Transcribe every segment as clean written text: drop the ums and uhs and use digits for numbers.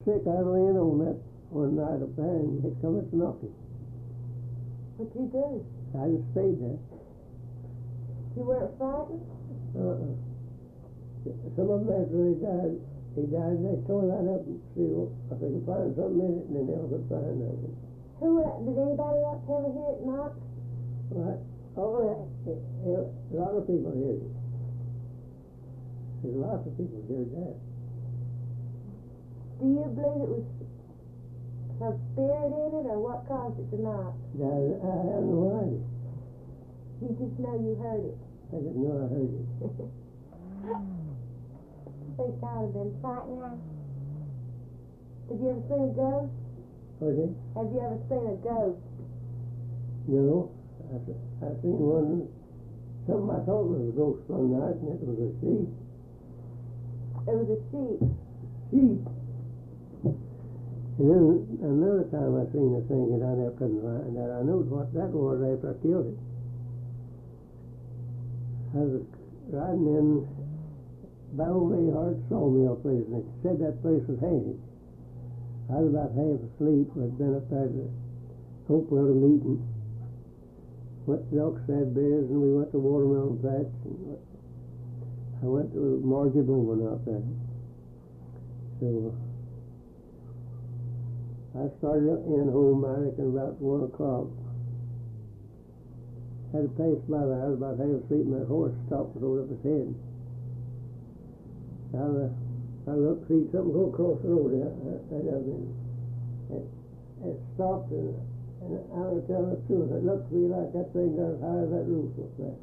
sick, I ran on that one night up there, and it come to knocking. What'd you do? I just stayed there. You weren't frightened? Some of them after he died, they tore that up and see if they could find something in it, and they never could find nothing. Did anybody else ever hear it knock? Right. Oh, a lot of people heard it. There's lots of people heard that. Do you believe it was some spirit in it, or what caused it to knock? I have no idea. You just know you heard it. I didn't know I heard it. I think that would have been frightening. Have you ever seen a ghost? What is it? Have you ever seen a ghost? No. I seen one, something I thought was a ghost one night, and it was a sheep. It was a sheep. Sheep. And then another time I seen a thing that I never couldn't find out. I knew what that was after I killed it. I was riding in by old Ahart sawmill place, and it said that place was haunted. I was about half asleep. I'd been up there to Hopewell meeting. Went to Oxford Bears, and we went to Watermelon Patch, and I went to Margie Bowman out there. So I started in home, I reckon, about 1 o'clock. Had to pass by the house, about half asleep, and that horse stopped and rolled up his head. I looked, see something go across the road. It stopped, and I would tell the truth. It looked to me like that thing got as high as that roof up there.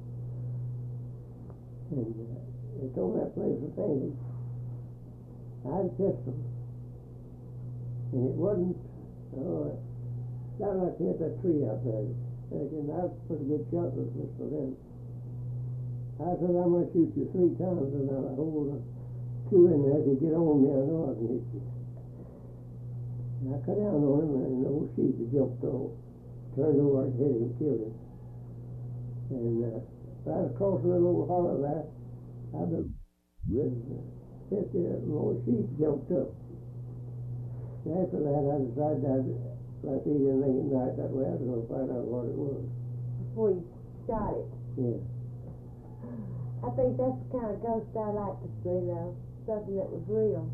And they told that place was haunted. I had a pistol. And it wasn't, not like to hit that tree out there. And I was a pretty good shot with a pistol then. I said, I'm going to shoot you 3 times, and I'll hold 2 in there. If you get on me, I know I can hit you. And I cut down on him, and an old sheep jumped over, turned over and hit him and killed him. And right across the little hollow there, I was 50 more sheep jumped up. And after that, I decided I'd like to eat anything at night. That way I was going to find out what it was. Before you shot it? Yeah. I think that's the kind of ghost I like to see, though. Something that was real.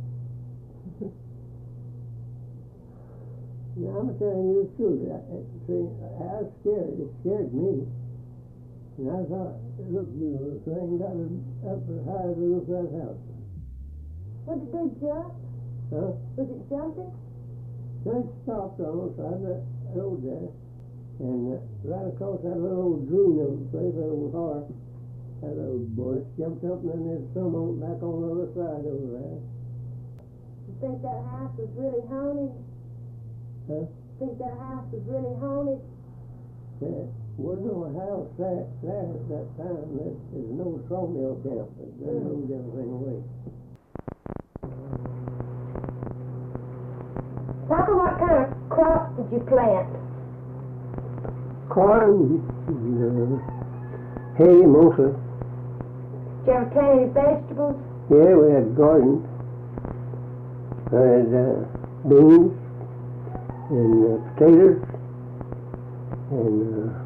Now, I'm telling you the truth. I was scared. It scared me. And I thought, look, the thing got up as high as the roof of that house. What did they jump? Huh? Was it jumping? So it stopped on the side of that road there. And right across that little old green old place, that old heart, that old boy jumped up, and then there's some on back on the other side over there. You think that house was really haunted? Huh? Think that house was really haunted? There wasn't no house there at that time. There's no sawmill camp. They moved everything away. Papa, what kind of crops did you plant? Corn, hay mostly. Did you ever plant any vegetables? Yeah, we had gardens. We had beans and potatoes and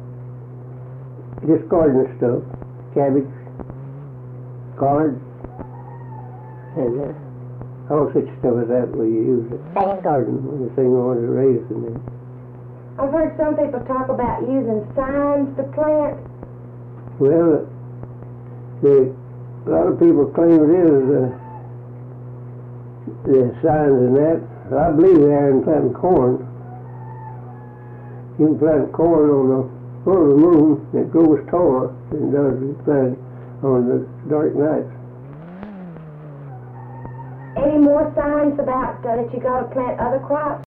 just garden stuff, cabbage, collards, and all such stuff as that we used it. Thank garden when the thing wanted to raise in there. I've heard some people talk about using signs to plant. Well, a lot of people claim it is the signs in that. I believe they are in planting corn. You can plant corn on the full moon, it grows taller than it does if you plant it on the dark nights. Any more signs about that you got to plant other crops?